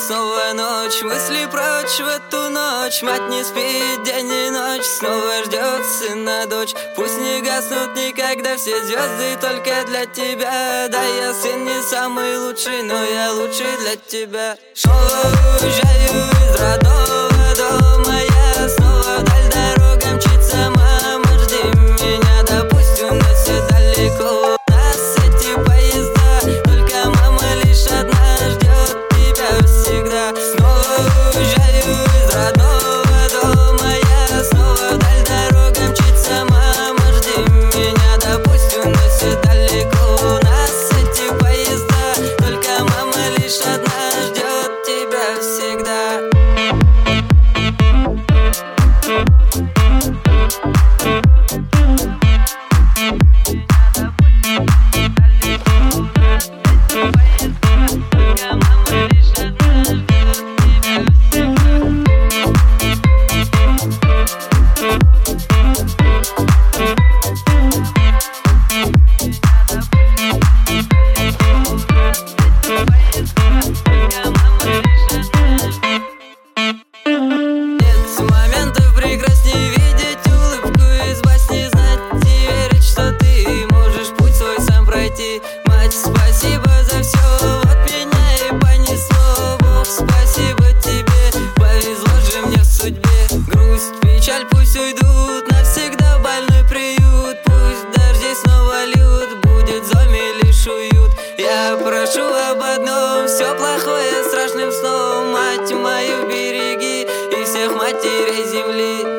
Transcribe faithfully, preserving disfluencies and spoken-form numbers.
снова ночь. Мысли прочь в эту ночь. Мать не спит день и ночь, снова ждет сына дочь. Пусть не гаснут никогда все звезды только для тебя. Да, я сын не самый лучший, но я лучший для тебя. Снова уезжаю из родного дома, я снова вдаль дорога мчится. Мама, жди меня, да пусть у нас все далеко. Нас эти поезда, только мама лишь одна ждет тебя всегда. Снова уезжаю из родного дома, я снова вдаль дорога мчится. Мама, жди меня, да пусть у нас все далеко. Нас эти поезда, только мама лишь одна ждет тебя всегда. Прекрасней видеть улыбку из басни, знать и верить, что ты можешь путь свой сам пройти. Мать, спасибо за все, вот меня и понесло. Бог, спасибо тебе, повезло же мне в судьбе. Грусть, печаль пусть уйдут навсегда в больной приют. Пусть дожди снова льют, будет в доме лишь уют. Я прошу об одном, все плохое страшным сном. Мать мою береги и всех матерей земли.